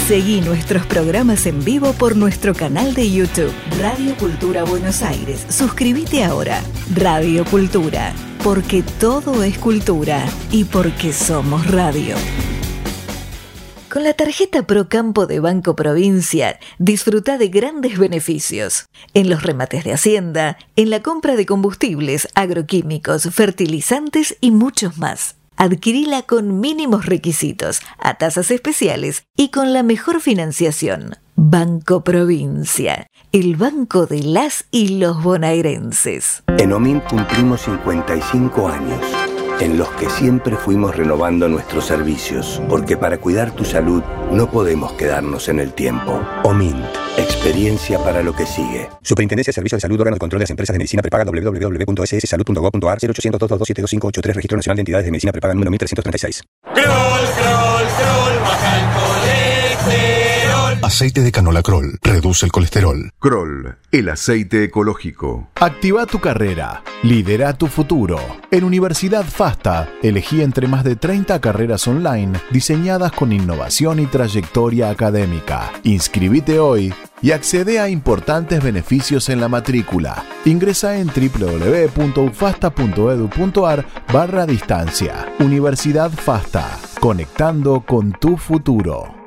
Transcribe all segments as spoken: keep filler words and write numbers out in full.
Seguí nuestros programas en vivo por nuestro canal de YouTube, Radio Cultura Buenos Aires. Suscríbete ahora. Radio Cultura, porque todo es cultura y porque somos radio. Con la tarjeta Procampo de Banco Provincia, disfruta de grandes beneficios. En los remates de Hacienda, en la compra de combustibles, agroquímicos, fertilizantes y muchos más. Adquirila con mínimos requisitos, a tasas especiales y con la mejor financiación. Banco Provincia, el banco de las y los bonaerenses. En OMINT cumplimos cincuenta y cinco años, en los que siempre fuimos renovando nuestros servicios, porque para cuidar tu salud no podemos quedarnos en el tiempo. OMINT, experiencia para lo que sigue. Superintendencia de Servicios de Salud, órgano de control de las empresas de medicina prepaga, doble u doble u doble u punto ese ese salud punto gob punto ar, cero ochocientos, dos dos dos, siete dos cinco ocho tres, Registro Nacional de Entidades de Medicina Prepaga número mil trescientos treinta y seis. Crol, crol, crol, baja el colesterol. Aceite de canola Crol reduce el colesterol. Crol, el aceite ecológico. Activa tu carrera, lidera tu futuro. En Universidad FASTA, elegí entre más de treinta carreras online diseñadas con innovación y trayectoria académica. Inscribite hoy y accede a importantes beneficios en la matrícula. Ingresa en doble u doble u doble u punto ufasta punto edu punto ar barra distancia. Universidad FASTA, conectando con tu futuro.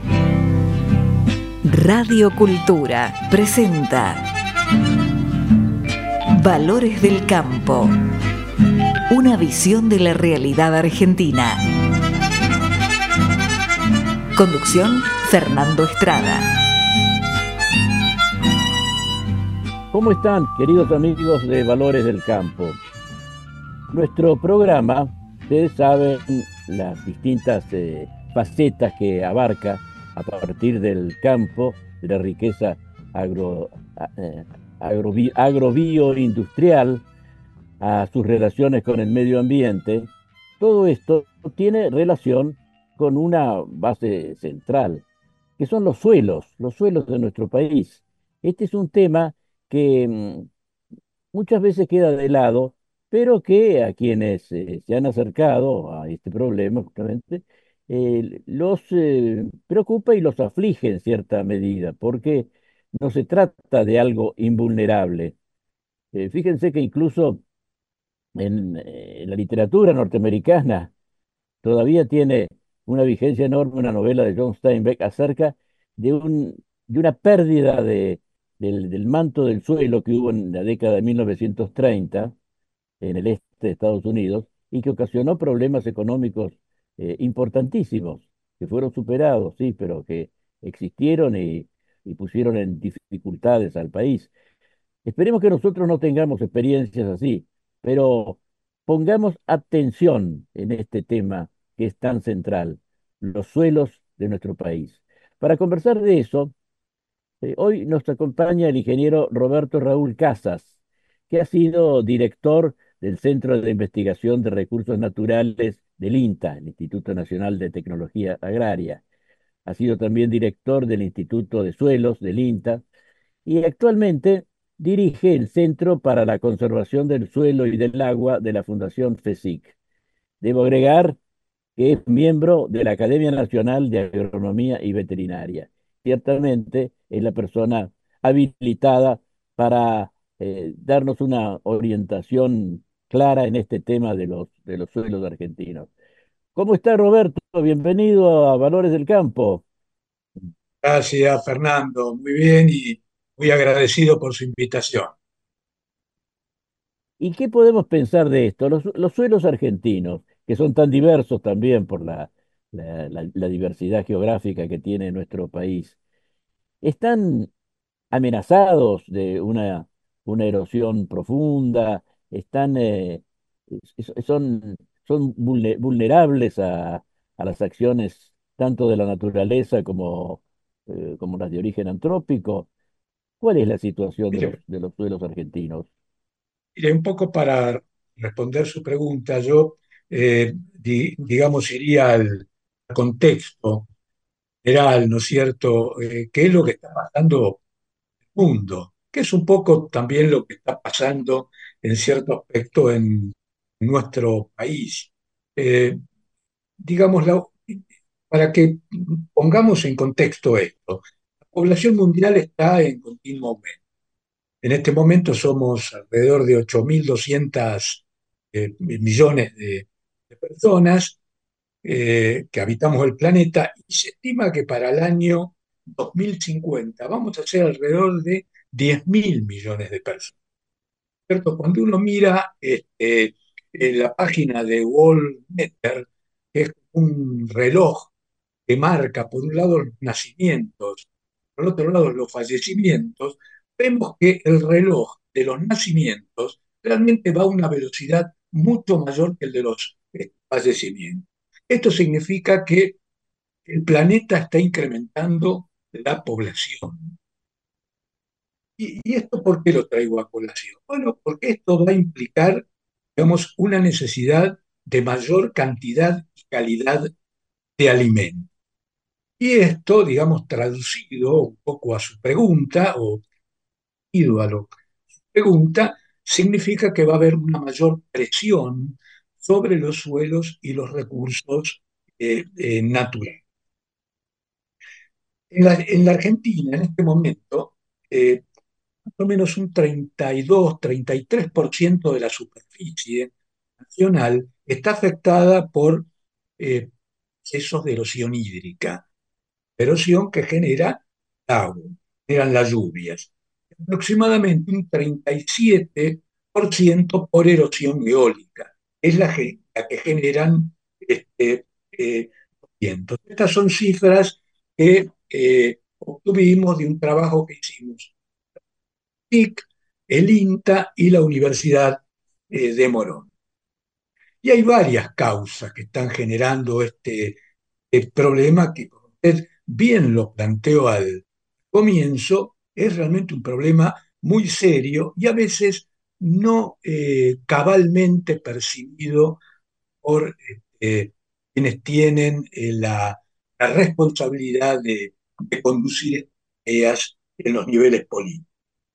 Radio Cultura presenta Valores del Campo, una visión de la realidad argentina. Conducción, Fernando Estrada. ¿Cómo están, queridos amigos de Valores del Campo? Nuestro programa, ustedes saben las distintas eh, facetas que abarca a partir del campo, de la riqueza agro, eh, agrobio, agrobioindustrial, a sus relaciones con el medio ambiente. Todo esto tiene relación con una base central, que son los suelos, los suelos de nuestro país. Este es un tema que mmm, muchas veces queda de lado, pero que a quienes eh, se han acercado a este problema, justamente, eh, los eh, preocupa y los aflige en cierta medida, porque no se trata de algo invulnerable. Eh, fíjense que incluso en eh, la literatura norteamericana todavía tiene una vigencia enorme una novela de John Steinbeck acerca de, un, de una pérdida de, del, del manto del suelo que hubo en la década de mil novecientos treinta en el este de Estados Unidos y que ocasionó problemas económicos eh, importantísimos, que fueron superados, sí, pero que existieron y, y pusieron en dificultades al país. Esperemos que nosotros no tengamos experiencias así, pero pongamos atención en este tema que es tan central, los suelos de nuestro país. Para conversar de eso, eh, hoy nos acompaña el ingeniero Roberto Raúl Casas, que ha sido director del Centro de Investigación de Recursos Naturales del INTA, el Instituto Nacional de Tecnología Agraria. Ha sido también director del Instituto de Suelos del INTA y actualmente dirige el Centro para la Conservación del Suelo y del Agua de la Fundación FESIC. Debo agregar que es miembro de la Academia Nacional de Agronomía y Veterinaria. Ciertamente es la persona habilitada para eh, darnos una orientación clara en este tema de los, de los suelos argentinos. ¿Cómo está, Roberto? Bienvenido a Valores del Campo. Gracias, Fernando. Muy bien y muy agradecido por su invitación. ¿Y qué podemos pensar de esto? Los, los suelos argentinos, que son tan diversos también por la, la, la- la diversidad geográfica que tiene nuestro país, ¿están amenazados de una, una erosión profunda? ¿Están, eh, es- son, son vulne- vulnerables a, a las acciones tanto de la naturaleza como, eh, como las de origen antrópico? ¿Cuál es la situación de los, Mire, de los suelos argentinos? mire, un poco para responder su pregunta, yo, eh, di- digamos, iría al contexto general, ¿no es cierto? Eh, ¿qué es lo que está pasando en el mundo? ¿Qué es un poco también lo que está pasando en cierto aspecto en nuestro país? Eh, digamos, la- para que pongamos en contexto esto, la población mundial está en continuo aumento. En este momento somos alrededor de ocho mil doscientos eh, millones de, de personas eh, que habitamos el planeta y se estima que para el año dos mil cincuenta vamos a ser alrededor de diez mil millones de personas. ¿Cierto? Cuando uno mira este, en la página de Worldmeter, que es un reloj que marca por un lado los nacimientos, por otro lado los fallecimientos, vemos que el reloj de los nacimientos realmente va a una velocidad mucho mayor que el de los eh, fallecimientos. Esto significa que el planeta está incrementando la población. ¿Y, y esto por qué lo traigo a colación? Bueno, porque esto va a implicar, digamos, una necesidad de mayor cantidad y calidad de alimentos. Y esto, digamos, traducido un poco a su pregunta, o ido a lo que pregunta, significa que va a haber una mayor presión sobre los suelos y los recursos eh, eh, naturales. En la, en la Argentina, en este momento, eh, más o menos un treinta y dos, treinta y tres por ciento de la superficie nacional está afectada por eh, procesos de erosión hídrica, erosión que genera agua, generan las lluvias. Aproximadamente un treinta y siete por ciento por erosión eólica, es la, ge- la que generan este, eh, los vientos. Estas son cifras que eh, obtuvimos de un trabajo que hicimos P I C, el INTA y la Universidad eh, de Morón. Y hay varias causas que están generando este eh, problema que, como usted bien lo planteó al comienzo, es realmente un problema muy serio y a veces no eh, cabalmente percibido por eh, quienes tienen eh, la, la responsabilidad de, de conducir ideas en los niveles políticos.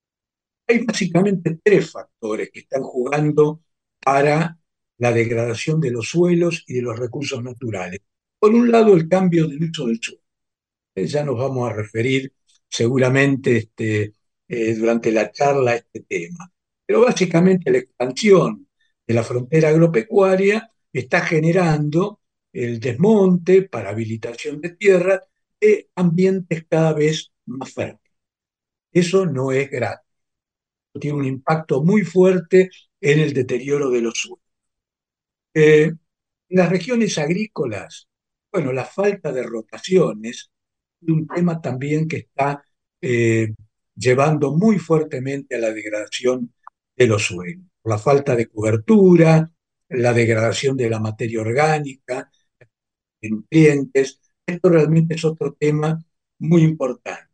Hay básicamente tres factores que están jugando para la degradación de los suelos y de los recursos naturales. Por un lado, el cambio del uso del suelo. Eh, Ya nos vamos a referir seguramente este, eh, durante la charla a este tema. Pero básicamente la expansión de la frontera agropecuaria está generando el desmonte para habilitación de tierra de ambientes cada vez más fértiles. Eso no es gratis, tiene un impacto muy fuerte en el deterioro de los suelos. Eh, en las regiones agrícolas, bueno, la falta de rotaciones es un tema también que está eh, llevando muy fuertemente a la degradación de los suelos. La falta de cobertura, la degradación de la materia orgánica, de nutrientes, esto realmente es otro tema muy importante.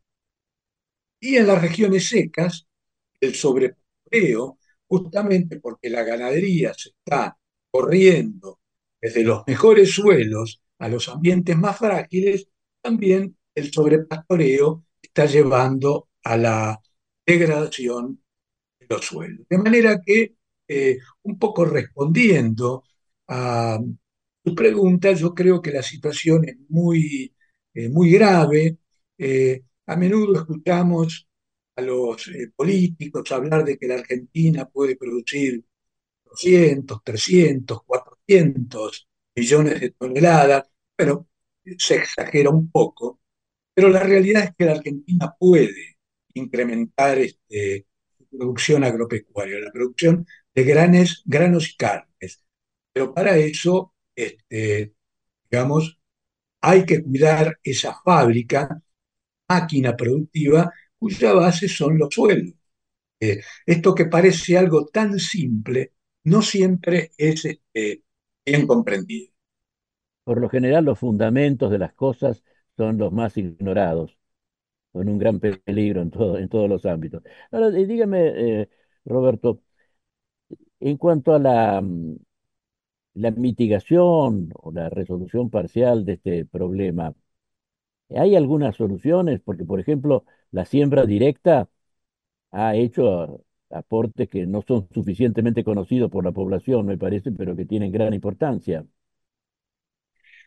Y en las regiones secas, el sobrepastoreo, justamente porque la ganadería se está corriendo desde los mejores suelos a los ambientes más frágiles, también el sobrepastoreo está llevando a la degradación de los suelos. De manera que, eh, un poco respondiendo a tu pregunta, yo creo que la situación es muy, eh, muy grave. Eh, a menudo escuchamos a los eh, políticos hablar de que la Argentina puede producir doscientos, trescientos, cuatrocientos millones de toneladas. Bueno, se exagera un poco, pero la realidad es que la Argentina puede incrementar este, su producción agropecuaria, la producción de granes, granos y carnes. Pero para eso, este, digamos, hay que cuidar esa fábrica, máquina productiva, cuya base son los suelos. Eh, esto que parece algo tan simple, no siempre es este, bien comprendido. Por lo general, los fundamentos de las cosas son los más ignorados, con un gran peligro en todo, en todos los ámbitos. Ahora, eh, dígame, eh, Roberto, en cuanto a la, mm, la mitigación o la resolución parcial de este problema, ¿hay algunas soluciones? Porque, por ejemplo, la siembra directa ha hecho aportes que no son suficientemente conocidos por la población, me parece, pero que tienen gran importancia.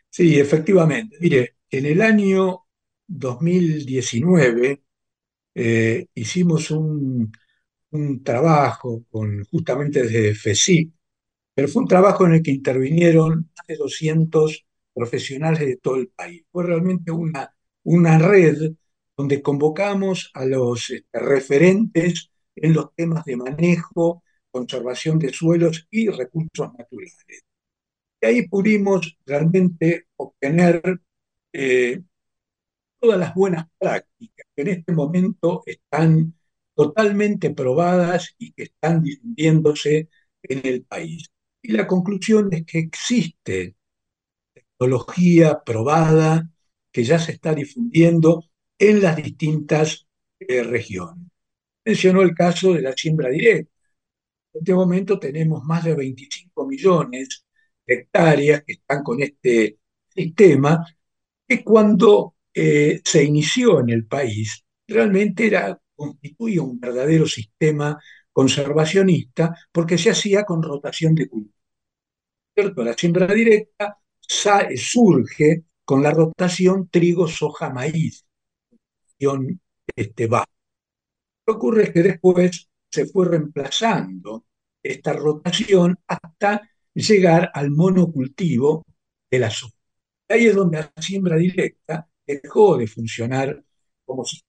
Sí, efectivamente. Mire, en el año dos mil diecinueve eh, hicimos un, un trabajo con, justamente desde FECIP, pero fue un trabajo en el que intervinieron más de doscientos profesionales de todo el país. Fue realmente una, una red donde convocamos a los este, referentes en los temas de manejo, conservación de suelos y recursos naturales. Y ahí pudimos realmente obtener eh, todas las buenas prácticas que en este momento están totalmente probadas y que están difundiéndose en el país. Y la conclusión es que existe tecnología probada que ya se está difundiendo en las distintas eh, regiones. Mencionó el caso de la siembra directa. En este momento tenemos más de veinticinco millones de hectáreas que están con este sistema, que cuando eh, se inició en el país realmente era, constituía un verdadero sistema conservacionista porque se hacía con rotación de cultivos. ¿Cierto? La siembra directa sa- surge con la rotación trigo, soja, maíz, rotación, este, baja. Lo que ocurre es que después se fue reemplazando esta rotación hasta llegar al monocultivo de la soja. Ahí es donde la siembra directa dejó de funcionar como si.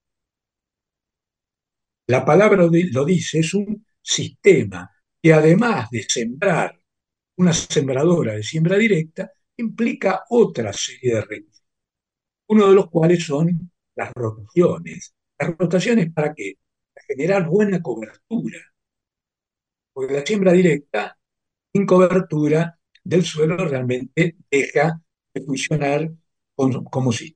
La palabra lo di- lo dice, es un sistema que además de sembrar una sembradora de siembra directa, implica otra serie de recursos, uno de los cuales son las rotaciones. ¿Las rotaciones para qué? Para generar buena cobertura, porque la siembra directa sin cobertura del suelo realmente deja de funcionar con- como si.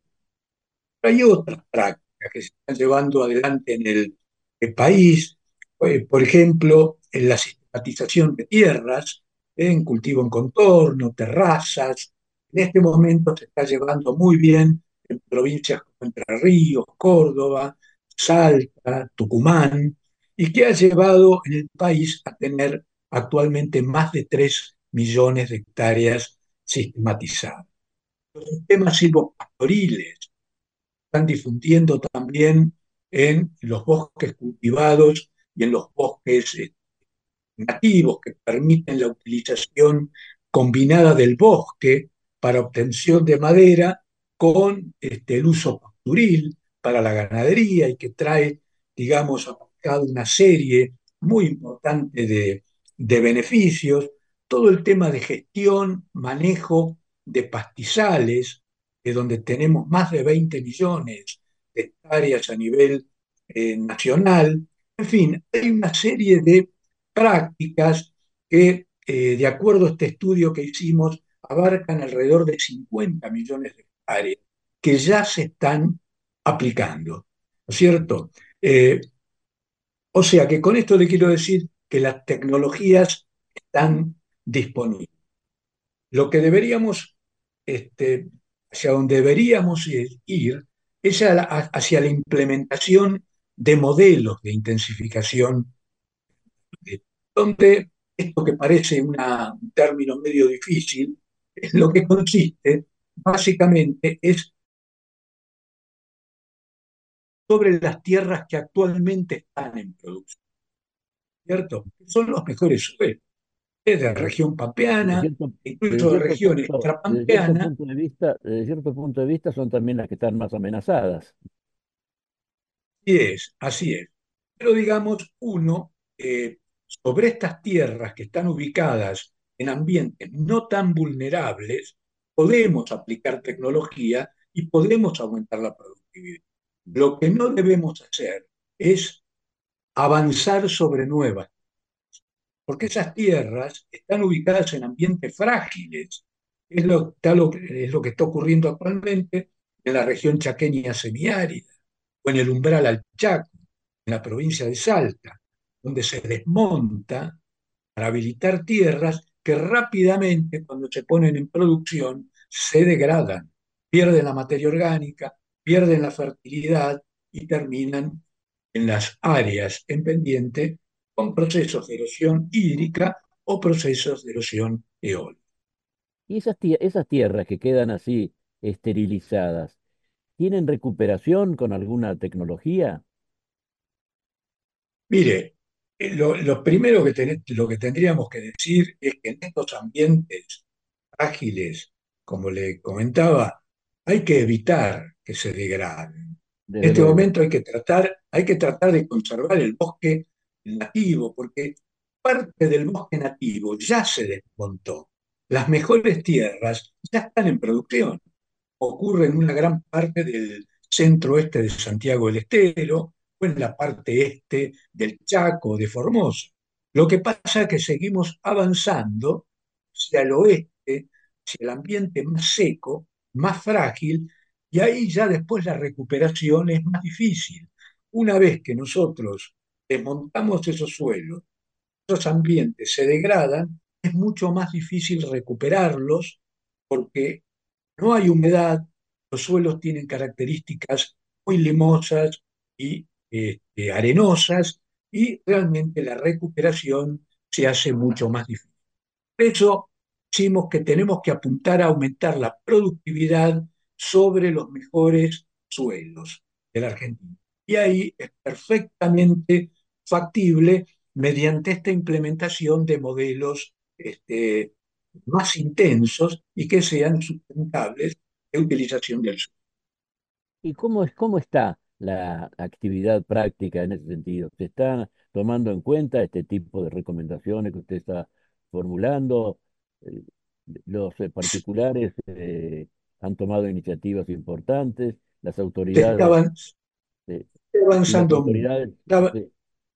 Hay otras prácticas que se están llevando adelante en el, el país, eh, por ejemplo, en la sistematización de tierras, en cultivo en contorno, terrazas. En este momento se está llevando muy bien en provincias como Entre Ríos, Córdoba, Salta, Tucumán, y que ha llevado en el país a tener actualmente más de tres millones de hectáreas sistematizadas. Los sistemas silvopastoriles están difundiendo también en los bosques cultivados y en los bosques eh, nativos que permiten la utilización combinada del bosque para obtención de madera con este, el uso pastoril para la ganadería y que trae, digamos, aparejado una serie muy importante de, de beneficios. Todo el tema de gestión, manejo de pastizales, de donde tenemos más de veinte millones de hectáreas a nivel eh, nacional. En fin, hay una serie de prácticas que, eh, de acuerdo a este estudio que hicimos, abarcan alrededor de cincuenta millones de hectáreas que ya se están aplicando, ¿no es cierto? Eh, o sea que con esto le quiero decir que las tecnologías están disponibles. Lo que deberíamos, este, hacia donde deberíamos ir, es a la- hacia la implementación de modelos de intensificación, eh, donde esto que parece una- un término medio difícil, es lo que consiste básicamente es sobre las tierras que actualmente están en producción, ¿cierto? Son los mejores suelos, desde la Bueno, región desde pampeana, cierto, desde incluso de cierto región punto, desde cierto extrapampeana, punto de vista, desde cierto punto de vista son también las que están más amenazadas. y es, así es. Pero digamos, uno, eh, sobre estas tierras que están ubicadas en ambientes no tan vulnerables, podemos aplicar tecnología y podemos aumentar la productividad. Lo que no debemos hacer es avanzar sobre nuevas, porque esas tierras están ubicadas en ambientes frágiles. Es lo, tal lo que- es lo que está ocurriendo actualmente en la región chaqueña semiárida o en el umbral al Chaco, en la provincia de Salta, donde se desmonta para habilitar tierras que rápidamente, cuando se ponen en producción, se degradan, pierden la materia orgánica, pierden la fertilidad y terminan en las áreas en pendiente con procesos de erosión hídrica o procesos de erosión eólica. Y esas, tie- esas tierras que quedan así esterilizadas, ¿tienen recuperación con alguna tecnología? Mire, eh, lo, lo primero que, ten- lo que tendríamos que decir es que en estos ambientes ágiles, como le comentaba, hay que evitar que se degraden. En Desde este luego. momento hay que tratar, hay que tratar de conservar el bosque nativo, porque parte del bosque nativo ya se desmontó. Las mejores tierras ya están en producción. Ocurre en una gran parte del centro oeste de Santiago del Estero o en la parte este del Chaco, de Formosa. Lo que pasa es que seguimos avanzando hacia el oeste, hacia el ambiente más seco, más frágil, y ahí ya después la recuperación es más difícil. Una vez que nosotros desmontamos esos suelos, esos ambientes se degradan, es mucho más difícil recuperarlos porque no hay humedad, los suelos tienen características muy limosas y este, arenosas, y realmente la recuperación se hace mucho más difícil. Por eso decimos que tenemos que apuntar a aumentar la productividad sobre los mejores suelos de la Argentina. Y ahí es perfectamente factible mediante esta implementación de modelos este, más intensos y que sean sustentables de utilización del suelo. ¿Y cómo es, cómo está la actividad práctica en ese sentido? ¿Se está tomando en cuenta este tipo de recomendaciones que usted está formulando? Eh, los eh, particulares eh, han tomado iniciativas importantes, las Se autoridades, está eh, y las avanzando mucho, autoridades, está, sí,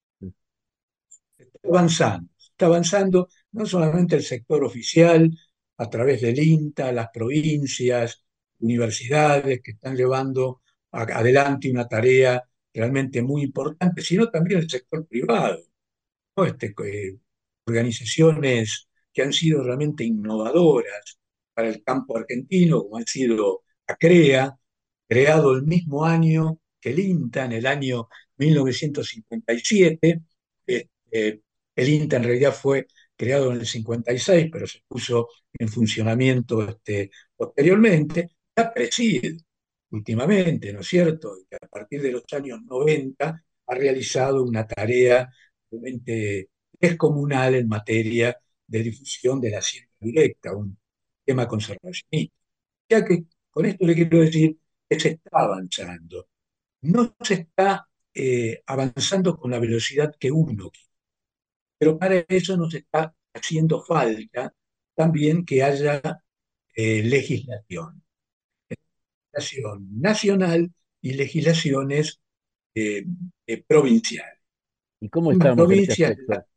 está avanzando, está avanzando no solamente el sector oficial, a través del INTA, las provincias, universidades que están llevando a- adelante una tarea realmente muy importante, sino también el sector privado, ¿no? Este, eh, organizaciones que han sido realmente innovadoras para el campo argentino, como han sido ACREA, creado el mismo año que el INTA, en el año mil novecientos cincuenta y siete. Este, el INTA en realidad fue creado en el cincuenta y seis, pero se puso en funcionamiento este, posteriormente. La preside últimamente, ¿no es cierto? Y que a partir de los años noventa ha realizado una tarea realmente descomunal en materia de difusión de la ciencia directa, un tema conservacionista. Ya que con esto le quiero decir que se está avanzando. No se está eh, avanzando con la velocidad que uno quiere, pero para eso nos está haciendo falta también que haya eh, legislación, legislación nacional y legislaciones eh, eh, provinciales. ¿y cómo Las estamos en ese provincias, aspecto?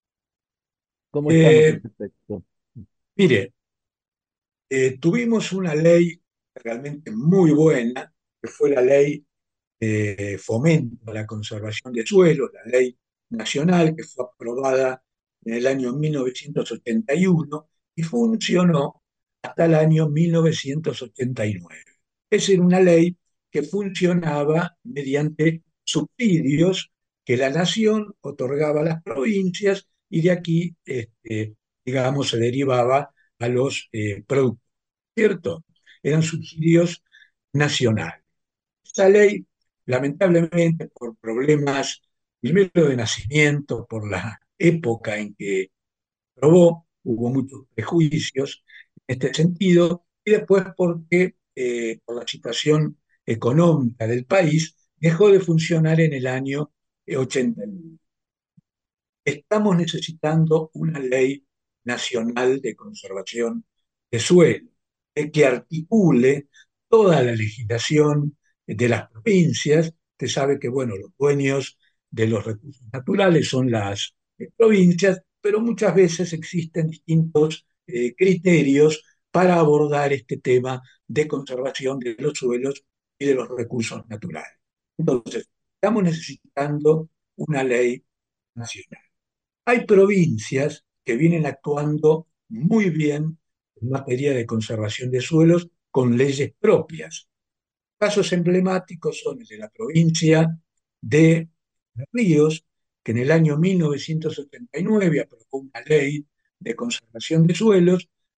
¿Cómo estamos en eh, ese aspecto? mire, eh, tuvimos una ley realmente muy buena, que fue la ley de fomento a la conservación de suelos, la ley nacional que fue aprobada en el año mil novecientos ochenta y uno y funcionó hasta el año mil novecientos ochenta y nueve. Esa era una ley que funcionaba mediante subsidios que la nación otorgaba a las provincias, y de aquí, este, digamos, se derivaba a los eh, productores, ¿cierto? Eran subsidios nacionales. Esa ley, lamentablemente, por problemas primero de nacimiento, por la época en que probó, hubo muchos prejuicios en este sentido, y después porque eh, por la situación económica del país dejó de funcionar en el año eh, ochenta y uno. Estamos necesitando una ley nacional de conservación de suelo, eh, que articule toda la legislación de las provincias. Usted sabe que, bueno, los dueños de los recursos naturales son las eh, provincias, pero muchas veces existen distintos eh, criterios para abordar este tema de conservación de los suelos y de los recursos naturales. Entonces, estamos necesitando una ley nacional. Hay provincias que vienen actuando muy bien en materia de conservación de suelos con leyes propias. Casos emblemáticos son el de la provincia de Ríos, que en el año mil novecientos setenta y nueve aprobó una ley de conservación de suelos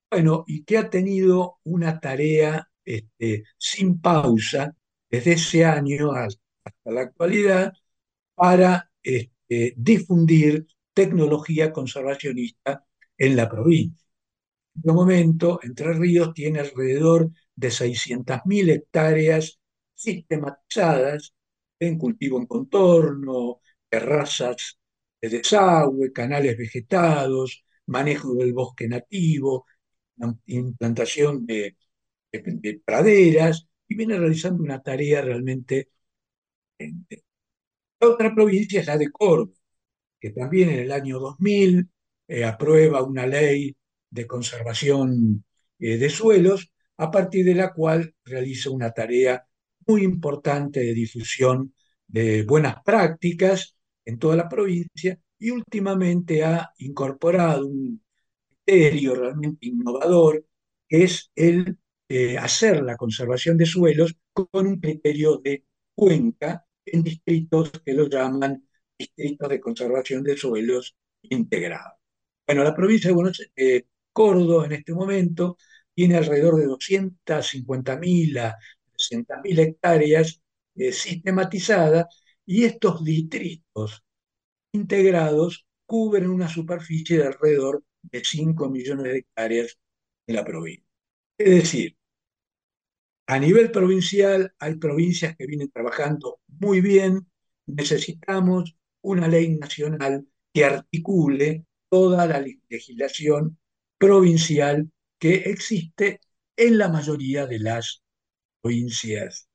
Bueno, y que ha tenido una tarea este, sin pausa desde ese año hasta la actualidad para este, difundir tecnología conservacionista en la provincia. En este momento, Entre Ríos tiene alrededor de seiscientas mil hectáreas sistematizadas en cultivo en contorno, terrazas de desagüe, canales vegetados, manejo del bosque nativo, implantación de, de- de praderas, y viene realizando una tarea realmente. eh, La otra provincia es la de Córdoba, que también en el año dos mil eh, aprueba una ley de conservación eh, de suelos, a partir de la cual realiza una tarea muy importante de difusión de buenas prácticas en toda la provincia, y últimamente ha incorporado un criterio realmente innovador, que es el eh, hacer la conservación de suelos con un criterio de cuenca en distritos que lo llaman distritos de conservación de suelos integrados. Bueno, la provincia de Buenos Aires, eh, Córdoba en este momento tiene alrededor de doscientas cincuenta mil a trescientas mil hectáreas eh, sistematizadas, y estos distritos integrados cubren una superficie de alrededor de cinco millones de hectáreas en la provincia. Es decir, a nivel provincial hay provincias que vienen trabajando muy bien. Necesitamos una ley nacional que articule toda la legislación provincial que existe en la mayoría de las provincias.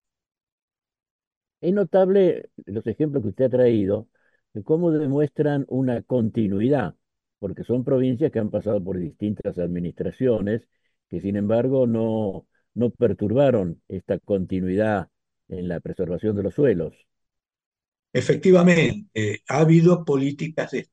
Es notable los ejemplos que usted ha traído, de cómo demuestran una continuidad, porque son provincias que han pasado por distintas administraciones, que sin embargo no, no perturbaron esta continuidad en la preservación de los suelos. Efectivamente, eh, ha habido políticas de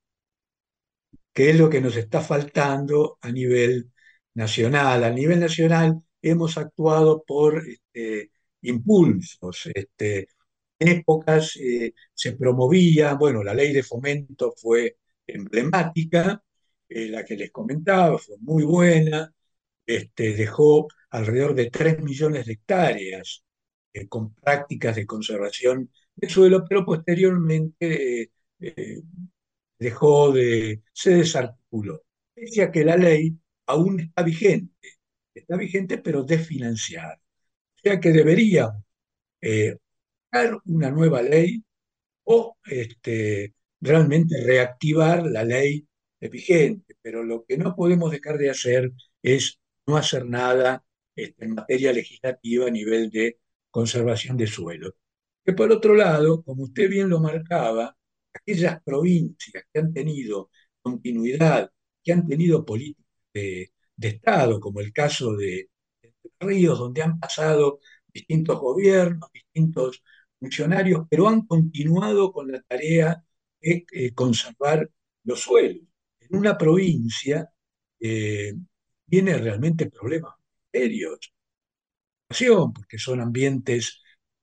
que es lo que nos está faltando a nivel nacional. A nivel nacional hemos actuado por este, impulsos. Este, en épocas eh, se promovía, bueno, la ley de fomento fue emblemática, eh, la que les comentaba fue muy buena, este, dejó alrededor de tres millones de hectáreas eh, con prácticas de conservación del suelo, pero posteriormente eh, eh, dejó de, se desarticuló. Decía que la ley aún está vigente, está vigente pero desfinanciada. O sea que deberíamos eh, dar una nueva ley o este, realmente reactivar la ley vigente, pero lo que no podemos dejar de hacer es no hacer nada este, en materia legislativa a nivel de conservación de suelo. Que por otro lado, como usted bien lo marcaba, aquellas provincias que han tenido continuidad, que han tenido políticas de, de Estado, como el caso de, de Ríos, donde han pasado distintos gobiernos, distintos funcionarios, pero han continuado con la tarea de eh, conservar los suelos. En una provincia eh, tiene realmente problemas serios, porque son ambientes,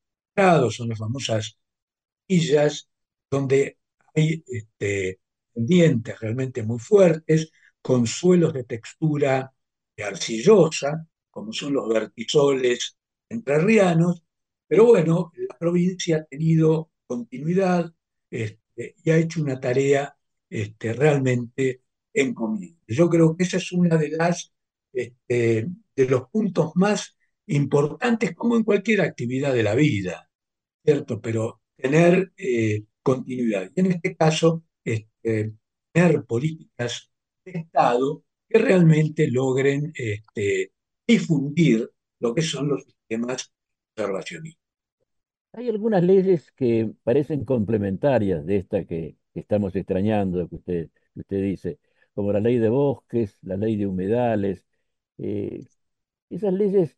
son las famosas villas, donde hay este, pendientes realmente muy fuertes, con suelos de textura arcillosa, como son los vertisoles entrerrianos, pero bueno, la provincia ha tenido continuidad este, y ha hecho una tarea este, realmente encomiable. Yo creo que esa es una de las este, de los puntos más importantes, como en cualquier actividad de la vida, ¿cierto? Pero tener eh, continuidad. Y en este caso, este, tener políticas de Estado que realmente logren este, difundir lo que son los sistemas conservacionistas. Hay algunas leyes que parecen complementarias de esta que, que estamos extrañando, que usted, que usted dice, como la ley de bosques, la ley de humedales. Eh, Esas leyes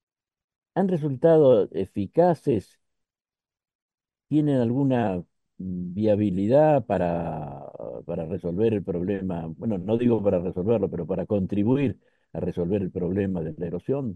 han resultado eficaces, tienen alguna mm, viabilidad para, para resolver el problema. Bueno, no digo para resolverlo, pero para contribuir a resolver el problema de la erosión.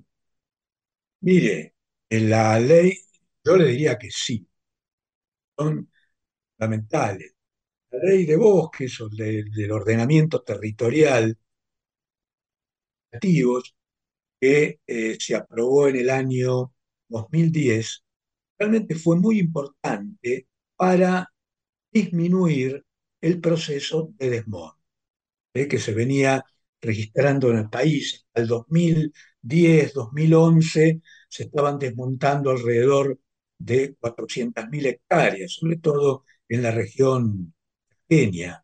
Mire, en la ley, yo le diría que sí, son fundamentales. La ley de bosques o de- del ordenamiento territorial nativos que eh, se aprobó en el año dos mil diez, realmente fue muy importante para disminuir el proceso de desmonte eh, que se venía registrando en el país. Al dos mil diez, dos mil once se estaban desmontando alrededor de cuatrocientas mil hectáreas, sobre todo en la región Kenia,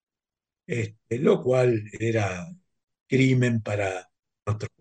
este, lo cual era crimen para nuestros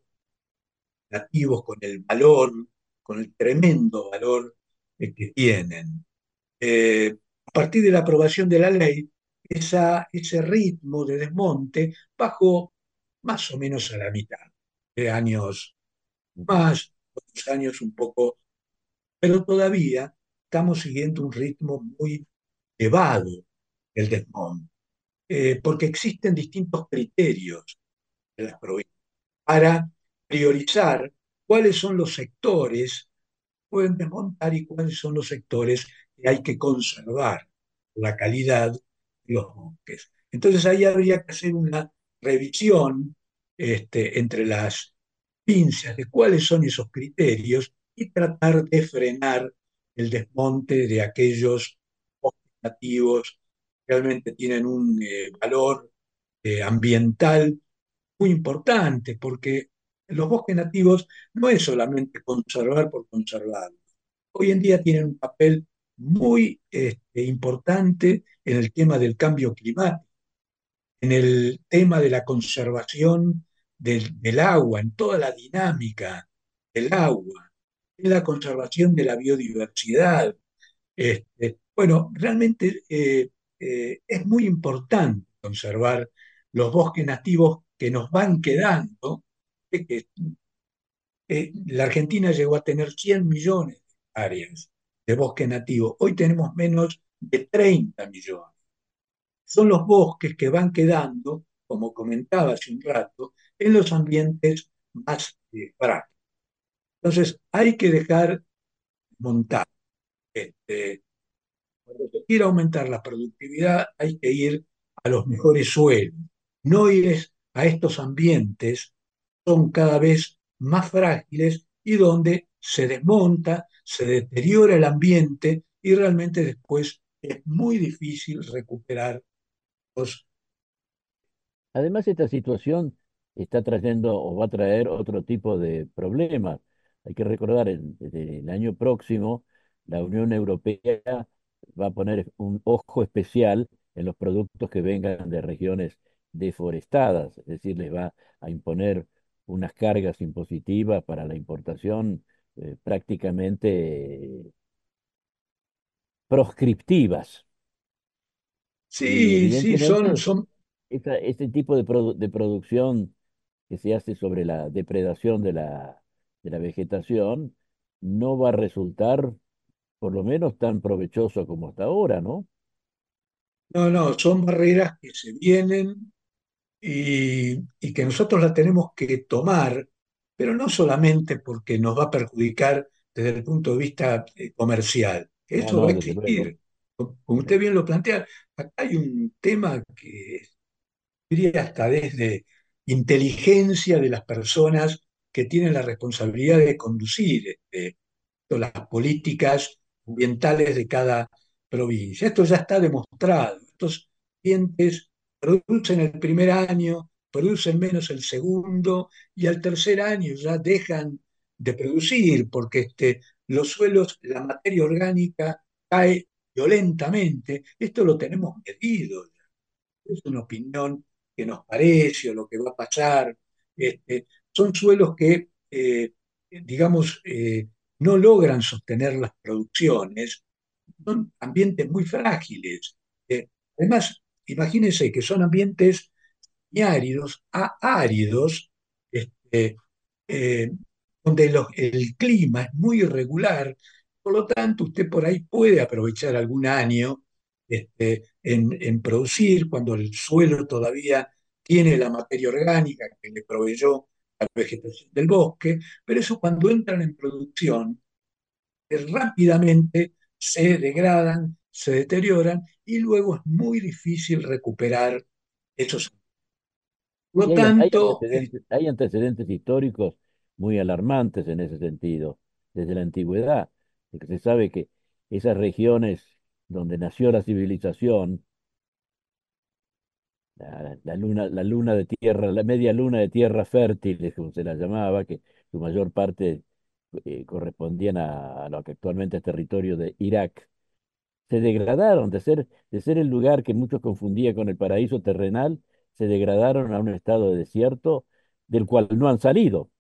nativos con el valor, con el tremendo valor eh, que tienen. Eh, a partir de la aprobación de la ley, esa, ese ritmo de desmonte bajó más o menos a la mitad, de años más, otros años un poco, pero todavía estamos siguiendo un ritmo muy elevado del desmonte, eh, porque existen distintos criterios en las provincias para priorizar cuáles son los sectores que pueden desmontar y cuáles son los sectores que hay que conservar la calidad de los bosques. Entonces ahí habría que hacer una revisión este, entre las pinzas de cuáles son esos criterios y tratar de frenar el desmonte de aquellos bosques nativos que realmente tienen un eh, valor eh, ambiental muy importante, porque los bosques nativos no es solamente conservar por conservar. Hoy en día tienen un papel muy este, importante en el tema del cambio climático, en el tema de la conservación del, del agua, en toda la dinámica del agua, en la conservación de la biodiversidad. Este, bueno, realmente eh, eh, es muy importante conservar los bosques nativos que nos van quedando, eh, que eh, la Argentina llegó a tener cien millones de hectáreas de bosque nativo. Hoy tenemos menos de treinta millones. Son los bosques que van quedando, como comentaba hace un rato, en los ambientes más eh, frágiles. Entonces, hay que dejar montar. Este, cuando se quiere aumentar la productividad, hay que ir a los mejores suelos, no ir a estos ambientes son cada vez más frágiles y donde se desmonta, se deteriora el ambiente y realmente después es muy difícil recuperar los... Además, esta situación está trayendo o va a traer otro tipo de problemas. Hay que recordar, el, desde el año próximo, la Unión Europea va a poner un ojo especial en los productos que vengan de regiones deforestadas, es decir, les va a imponer unas cargas impositivas para la importación eh, prácticamente eh, proscriptivas. Y Sí, sí, son, evidentemente, son, esta- este tipo de, produ- de producción que se hace sobre la depredación de la, de la vegetación no va a resultar, por lo menos, tan provechoso como hasta ahora, ¿no? no, no, son barreras que se vienen y, y que nosotros la tenemos que tomar, pero no solamente porque nos va a perjudicar desde el punto de vista eh, comercial. No, Eso va a no, desde luego. existir. Como usted bien lo plantea, acá hay un tema que diría hasta desde inteligencia de las personas que tienen la responsabilidad de conducir este, las políticas ambientales de cada provincia. Esto ya está demostrado. Estos clientes producen el primer año, producen menos el segundo y al tercer año ya dejan de producir porque este, los suelos, la materia orgánica cae violentamente. Esto lo tenemos medido. Es una opinión que nos parece o lo que va a pasar. Este, son suelos que, eh, digamos, eh, no logran sostener las producciones, son ambientes muy frágiles. Eh, además, imagínense que son ambientes áridos a áridos, este, eh, donde los- el clima es muy irregular, por lo tanto usted por ahí puede aprovechar algún año este, en, en producir cuando el suelo todavía tiene la materia orgánica que le proveyó la vegetación del bosque, pero eso cuando entran en producción eh, rápidamente se degradan, se deterioran y luego es muy difícil recuperar esos. Por Y lo hay, an- hay tanto, eh, antecedentes, hay antecedentes históricos muy alarmantes en ese sentido, desde la antigüedad, porque se sabe que esas regiones donde nació la civilización, la, la luna, la luna de tierra, la media luna de tierra fértiles, como se la llamaba, que su mayor parte eh, correspondían a, a lo que actualmente es territorio de Irak, se degradaron de ser, de ser el lugar que muchos confundían con el paraíso terrenal, se degradaron a un estado de desierto del cual no han salido.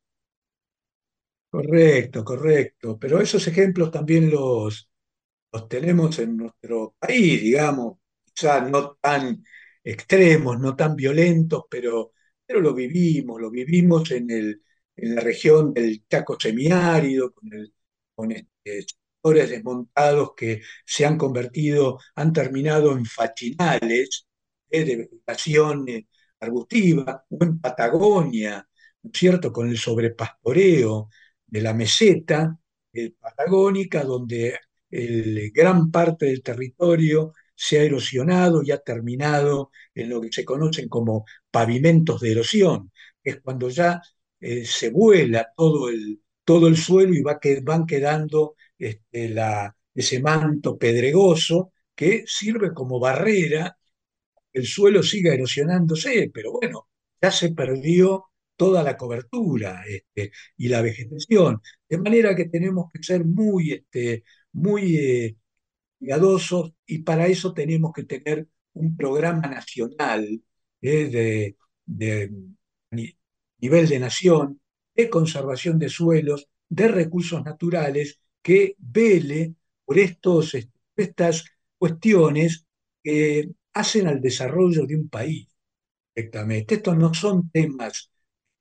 correcto, correcto. Pero esos ejemplos también los, los tenemos en nuestro país, digamos, quizás no tan extremos, no tan violentos, pero, pero lo vivimos, lo vivimos en el, en la región del Chaco semiárido, con, el, con este, sectores desmontados que se han convertido, han terminado en fachinales eh, de vegetación eh, arbustiva, o en Patagonia, ¿no es cierto?, con el sobrepastoreo de la meseta eh, patagónica, donde el, gran parte del territorio se ha erosionado y ha terminado en lo que se conocen como pavimentos de erosión, que es cuando ya eh, se vuela todo el, todo el suelo y va que, van quedando este, la, ese manto pedregoso que sirve como barrera, el suelo siga erosionándose, pero bueno, ya se perdió toda la cobertura este, y la vegetación, de manera que tenemos que ser muy, este, muy eh, cuidadosos y para eso tenemos que tener un programa nacional eh, de, de ni- nivel de nación, de conservación de suelos, de recursos naturales, que vele por estos, est- estas cuestiones que hacen al desarrollo de un país directamente. Estos no son temas,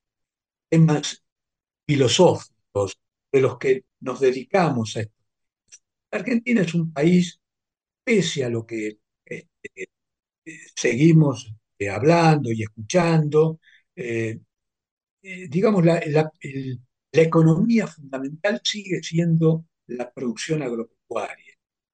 temas filosóficos de los que nos dedicamos a esto. Argentina es un país, pese a lo que eh, seguimos eh, hablando y escuchando. eh, eh, digamos, la, la- el- la economía fundamental sigue siendo la producción agropecuaria.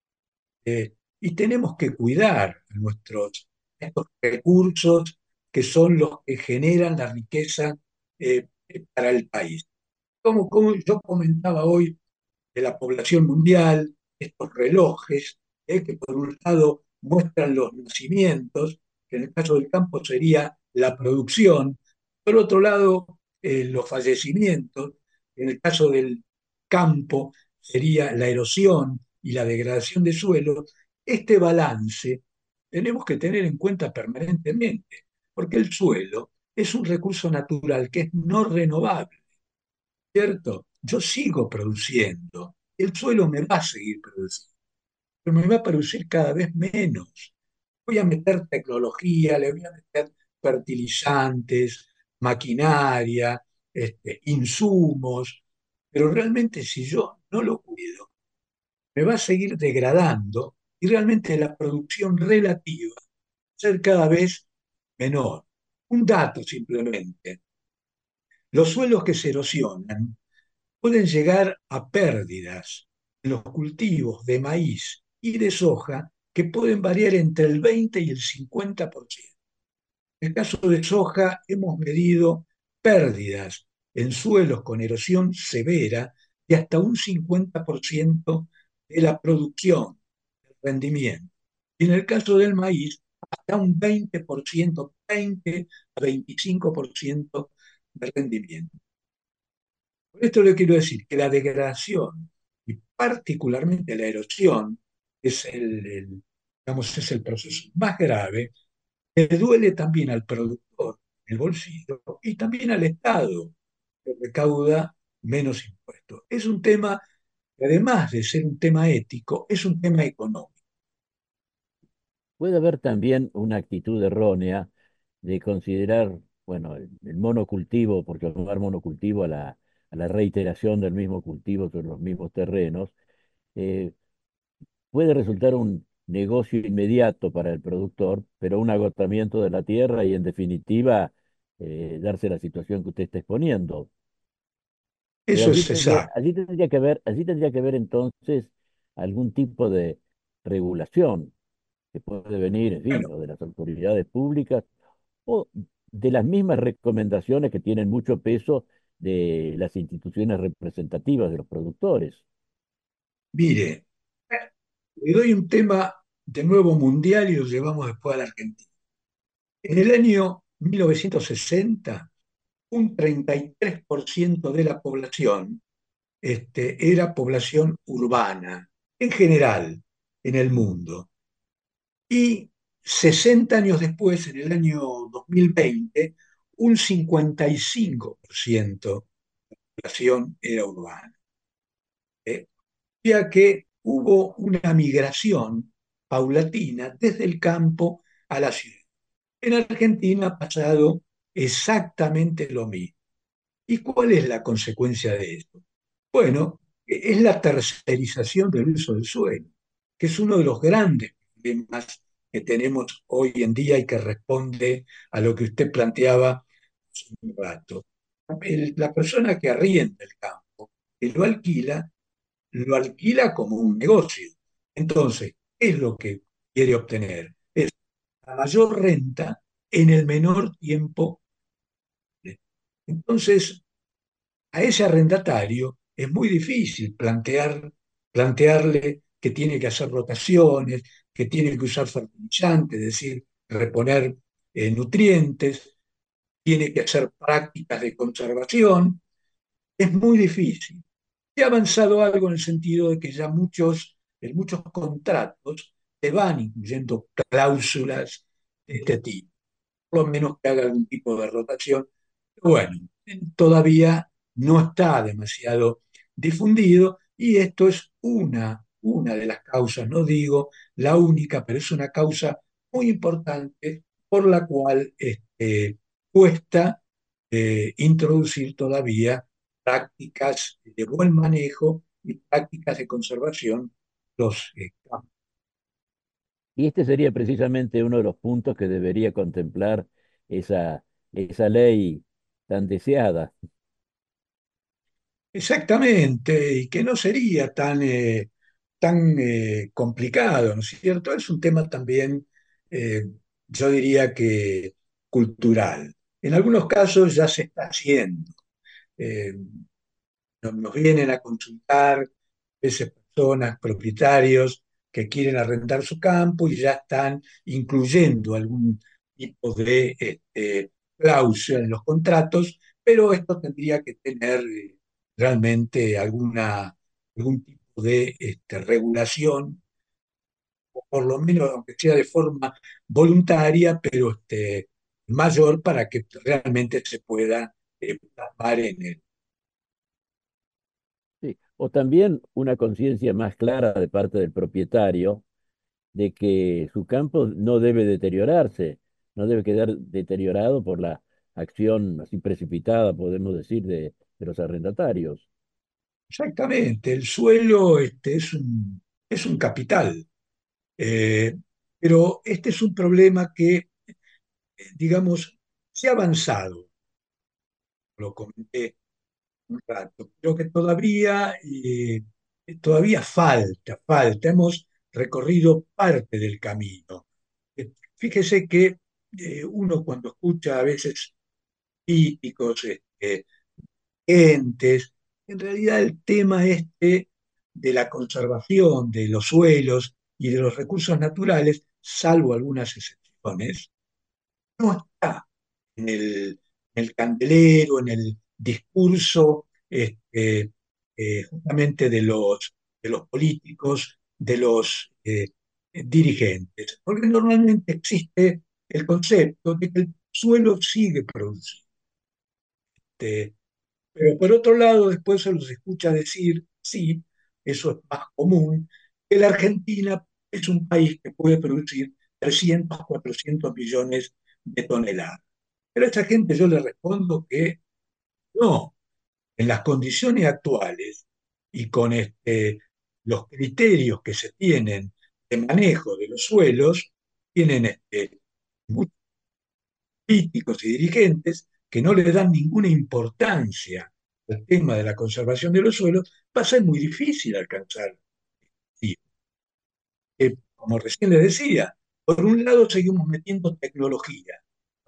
Eh, y tenemos que cuidar nuestros estos recursos que son los que generan la riqueza eh, eh, para el país. Como, como yo comentaba hoy de la población mundial, estos relojes, eh, que por un lado muestran los nacimientos, que en el caso del campo sería la producción, por otro lado eh, los fallecimientos, que en el caso del campo sería la erosión y la degradación de suelo. Este balance tenemos que tener en cuenta permanentemente, porque el suelo es un recurso natural que es no renovable, ¿cierto? Yo sigo produciendo, el suelo me va a seguir produciendo, pero me va a producir cada vez menos. Voy a meter tecnología, le voy a meter fertilizantes, maquinaria, este, insumos, pero realmente si yo no lo cuido, me va a seguir degradando y realmente la producción relativa va a ser cada vez menor. Un dato simplemente, los suelos que se erosionan pueden llegar a pérdidas en los cultivos de maíz y de soja que pueden variar entre el veinte y el cincuenta por ciento. En el caso de soja hemos medido pérdidas en suelos con erosión severa de hasta un cincuenta por ciento de la producción, del rendimiento. Y en el caso del maíz, hasta un veinte por ciento, veinte a veinticinco por ciento de rendimiento. Con esto le quiero decir que la degradación y particularmente la erosión es el, el, digamos, es el proceso más grave, que duele también al productor, el bolsillo, y también al Estado, que recauda menos impuestos. Es un tema que además de ser un tema ético, es un tema económico. Puede haber también una actitud errónea de considerar, bueno, el, el monocultivo, porque llamar monocultivo a la, a la reiteración del mismo cultivo sobre los mismos terrenos, eh, puede resultar un negocio inmediato para el productor, pero un agotamiento de la tierra y en definitiva eh, darse la situación que usted está exponiendo. Pero Eso allí es tendría, exacto. allí tendría que haber, allí tendría que haber entonces algún tipo de regulación que puede venir, en fin, Bueno, o de las autoridades públicas o de las mismas recomendaciones que tienen mucho peso de las instituciones representativas de los productores. Mire, le doy un tema de nuevo mundial y lo llevamos después a la Argentina. En el año mil novecientos sesenta, un treinta y tres por ciento de la población este, era población urbana, en general, en el mundo. Y sesenta años después, en el año dos mil veinte, un cincuenta y cinco por ciento de la población era urbana. ¿eh? Ya que hubo una migración paulatina desde el campo a la ciudad. En Argentina ha pasado exactamente lo mismo. ¿Y cuál es la consecuencia de esto? Bueno, es la tercerización del uso del suelo, que es uno de los grandes problemas que tenemos hoy en día y que responde a lo que usted planteaba hace un rato. El- la persona que arrienda el campo, que lo alquila, lo alquila como un negocio. Entonces, ¿qué es lo que quiere obtener? Es la mayor renta en el menor tiempo. Entonces, a ese arrendatario es muy difícil plantear, plantearle que tiene que hacer rotaciones, que tiene que usar fertilizantes, es decir, reponer eh, nutrientes, tiene que hacer prácticas de conservación. Es muy difícil. Se ha avanzado algo en el sentido de que ya muchos, en muchos contratos se van incluyendo cláusulas de este tipo, por lo menos que haga algún tipo de rotación. Bueno, todavía no está demasiado difundido y esto es una, una de las causas, no digo la única, pero es una causa muy importante por la cual este, cuesta eh, introducir todavía prácticas de buen manejo y prácticas de conservación de los eh, campos. Y este sería precisamente uno de los puntos que debería contemplar esa, esa ley tan deseada. Exactamente, y que no sería tan, eh, tan eh, complicado, ¿no es cierto? Es un tema también, eh, yo diría que cultural. En algunos casos ya se está haciendo. Eh, nos, nos vienen a consultar a veces personas, propietarios que quieren arrendar su campo y ya están incluyendo algún tipo de este, cláusula en los contratos, pero esto tendría que tener eh, realmente alguna, algún tipo de este, regulación, o por lo menos aunque sea de forma voluntaria, pero este, mayor para que realmente se pueda eh, plasmar en el. Sí. O también una conciencia más clara de parte del propietario de que su campo no debe deteriorarse, no debe quedar deteriorado por la acción así precipitada, podemos decir, de, de los arrendatarios. Exactamente, el suelo este, es un, es un capital, eh, pero este es un problema que, eh, digamos, se ha avanzado, lo comenté un rato, pero que todavía, eh, todavía falta, falta, hemos recorrido parte del camino. Eh, Fíjese que eh, uno cuando escucha a veces críticos, este, entes. En realidad el tema este de la conservación de los suelos y de los recursos naturales, salvo algunas excepciones, no está en el, en el candelero, en el discurso este, eh, justamente de los, de los políticos, de los eh, dirigentes, porque normalmente existe el concepto de que el suelo sigue produciendo. Este, pero por otro lado, después se los escucha decir, sí, eso es más común, que la Argentina es un país que puede producir trescientos, cuatrocientos millones de toneladas. Pero a esta gente yo le respondo que no, en las condiciones actuales y con este, los criterios que se tienen de manejo de los suelos, tienen este, muchos políticos y dirigentes que no le dan ninguna importancia al tema de la conservación de los suelos, va a ser muy difícil alcanzar. Y, eh, como recién le decía, por un lado seguimos metiendo tecnología,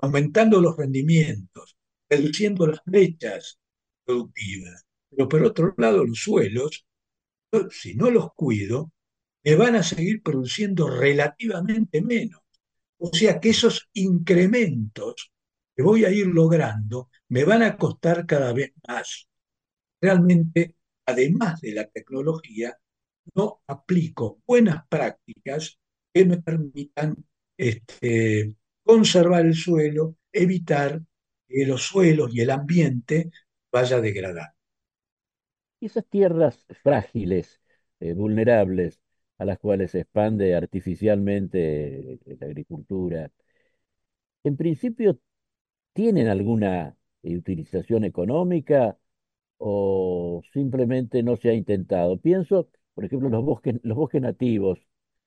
aumentando los rendimientos, reduciendo las brechas productivas. Pero por otro lado, los suelos, yo, si no los cuido, me van a seguir produciendo relativamente menos. O sea que esos incrementos que voy a ir logrando me van a costar cada vez más. Realmente, además de la tecnología, no aplico buenas prácticas que me permitan este, conservar el suelo, evitar que los suelos y el ambiente vaya a degradar. Y esas tierras frágiles, eh, vulnerables, a las cuales se expande artificialmente eh, la agricultura, en principio tienen alguna eh, utilización económica o simplemente no se ha intentado. Pienso, por ejemplo, los bosques, los bosques nativos,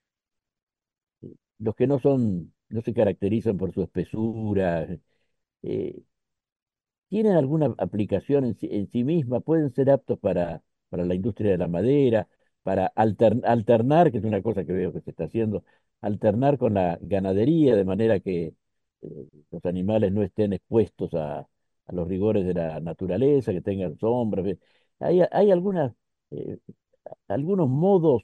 los que no son, no se caracterizan por su espesura, eh, tienen alguna aplicación en sí, en sí misma, pueden ser aptos para, para la industria de la madera, para alter- alternar, que es una cosa que veo que se está haciendo, alternar con la ganadería, de manera que eh, los animales no estén expuestos a, a los rigores de la naturaleza, que tengan sombra. ve- Hay, hay algunas, eh, algunos modos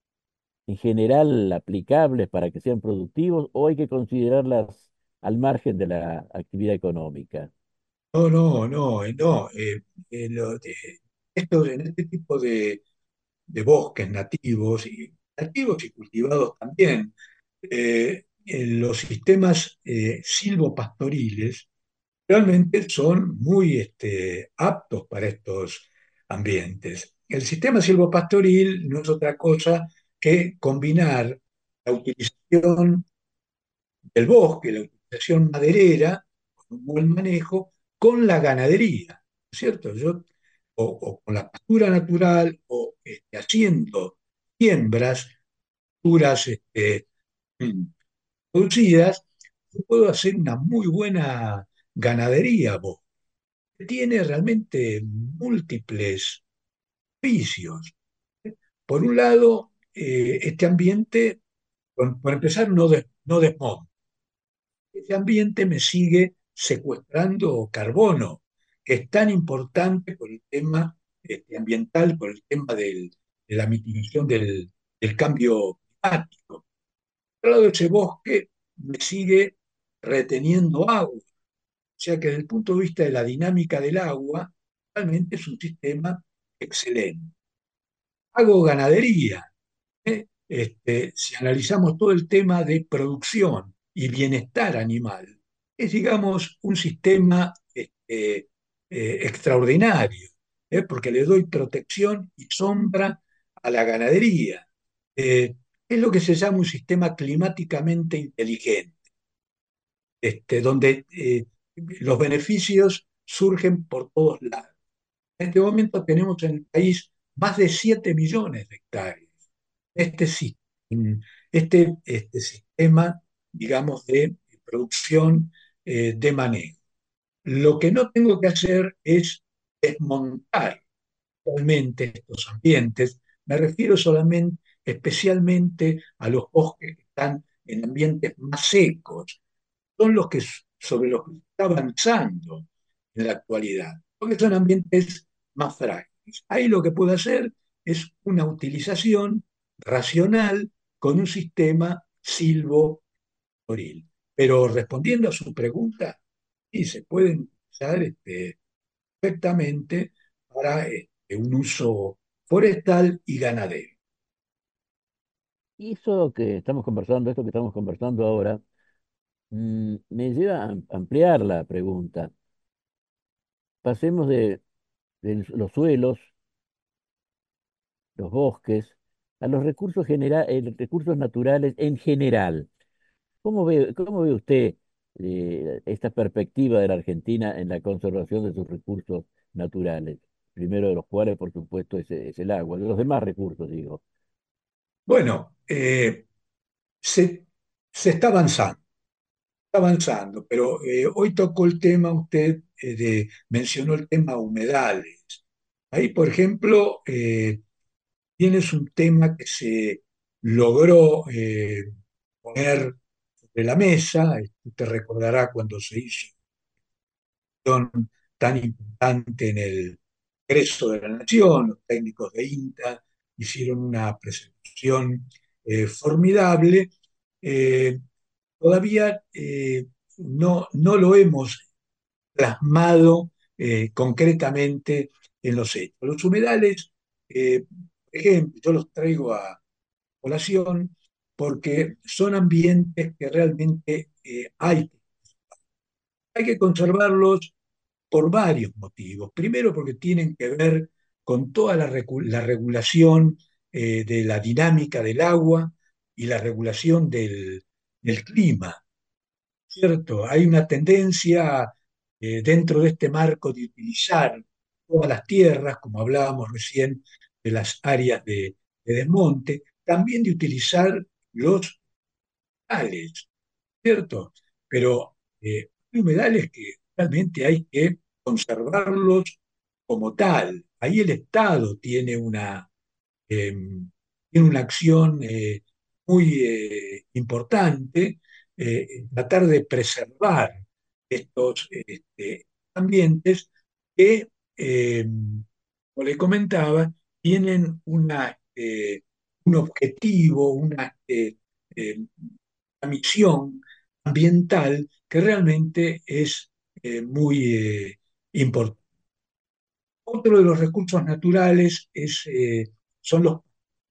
en general aplicables para que sean productivos o hay que considerarlas al margen de la actividad económica. No, no, no, eh, no. eh, eh, lo de- esto, en este tipo de, de bosques nativos y nativos y cultivados también, eh, en los sistemas eh, silvopastoriles realmente son muy este, aptos para estos ambientes. El sistema silvopastoril no es otra cosa que combinar la utilización del bosque, la utilización maderera, con un buen manejo, con la ganadería, ¿no es cierto? Yo, o, o con la pastura natural, o este, haciendo siembras, pasturas este, mm, producidas, yo puedo hacer una muy buena ganadería, vos. Tiene realmente múltiples vicios. Por un lado, eh, este ambiente, por, por empezar, no, des- no desmonta. Ese ambiente me sigue secuestrando carbono, que es tan importante por el tema este, ambiental, por el tema del- de la mitigación del, del cambio climático. Por otro lado, ese bosque me sigue reteniendo agua. O sea que desde el punto de vista de la dinámica del agua, realmente es un sistema excelente. Hago ganadería. ¿eh? Este, si analizamos todo el tema de producción y bienestar animal, es, digamos, un sistema este, eh, extraordinario, ¿eh? Porque le doy protección y sombra a la ganadería. Eh, es lo que se llama un sistema climáticamente inteligente, este, donde eh, los beneficios surgen por todos lados. En este momento tenemos en el país más de siete millones de hectáreas. Este, sí, este, este sistema, digamos, de producción eh, de manejo. Lo que no tengo que hacer es desmontar realmente estos ambientes. Me refiero solamente, especialmente a los bosques que están en ambientes más secos, son los que sobre los que se está avanzando en la actualidad, porque son ambientes más frágiles. Ahí lo que puedo hacer es una utilización racional con un sistema silvo-oril. Pero respondiendo a su pregunta, sí, se pueden utilizar este, perfectamente para este, un uso forestal y ganadero. Y eso que estamos conversando, esto que estamos conversando ahora, mm, me lleva a am- ampliar la pregunta. Pasemos de, de los suelos, los bosques, a los recursos, genera- eh, recursos naturales en general. ¿Cómo ve, cómo ve usted eh, esta perspectiva de la Argentina en la conservación de sus recursos naturales? Primero de los cuales, por supuesto, es, es el agua, de los demás recursos, digo. Bueno, eh, se, se está avanzando. Avanzando, pero eh, hoy tocó el tema, usted eh, de, mencionó el tema humedales. Ahí, por ejemplo, eh, tienes un tema que se logró eh, poner sobre la mesa. Usted recordará cuando se hizo acción tan importante en el Congreso de la Nación, los técnicos de INTA hicieron una presentación eh, formidable. Eh, Todavía eh, no, no lo hemos plasmado eh, concretamente en los hechos. Los humedales, eh, por ejemplo, yo los traigo a colación porque son ambientes que realmente eh, hay, hay que conservarlos por varios motivos. Primero, porque tienen que ver con toda la, recu- la regulación eh, de la dinámica del agua y la regulación del, del clima, ¿cierto? Hay una tendencia eh, dentro de este marco de utilizar todas las tierras, como hablábamos recién de las áreas de, de desmonte, también de utilizar los humedales, ¿cierto? Pero eh, hay humedales que realmente hay que conservarlos como tal. Ahí el Estado tiene una, eh, tiene una acción eh, muy eh, importante, eh, en tratar de preservar estos este, ambientes que, eh, como le comentaba, tienen una, eh, un objetivo, una, eh, eh, una misión ambiental que realmente es eh, muy eh, importante. Otro de los recursos naturales es, eh, son los.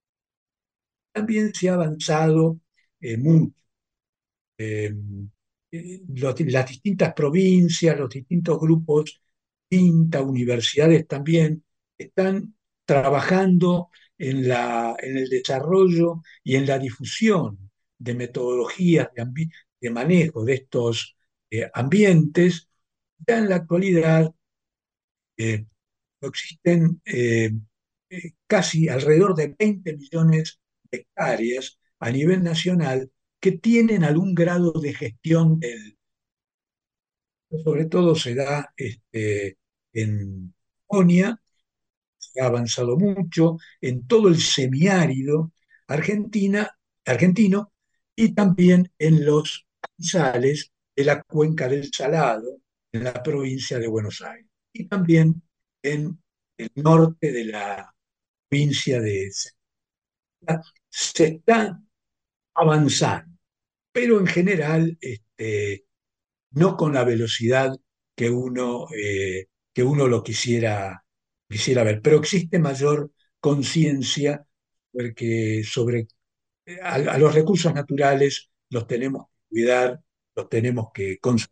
También se ha avanzado eh, mucho. Eh, eh, los- las distintas provincias, los distintos grupos, INTA, universidades también, están trabajando en la, en el desarrollo y en la difusión de metodologías de, ambi- de manejo de estos eh, ambientes. Ya en la actualidad eh, existen eh, eh, casi alrededor de veinte millones de hectáreas a nivel nacional que tienen algún grado de gestión del, sobre todo se da este, en Patagonia, se ha avanzado mucho, en todo el semiárido Argentina, argentino y también en los sales de la cuenca del Salado, en la provincia de Buenos Aires, y también en el norte de la provincia de Salta. Se está avanzando, pero en general este, no con la velocidad que uno, eh, que uno lo quisiera, quisiera ver, pero existe mayor conciencia porque sobre eh, a, a los recursos naturales los tenemos que cuidar, los tenemos que conservar.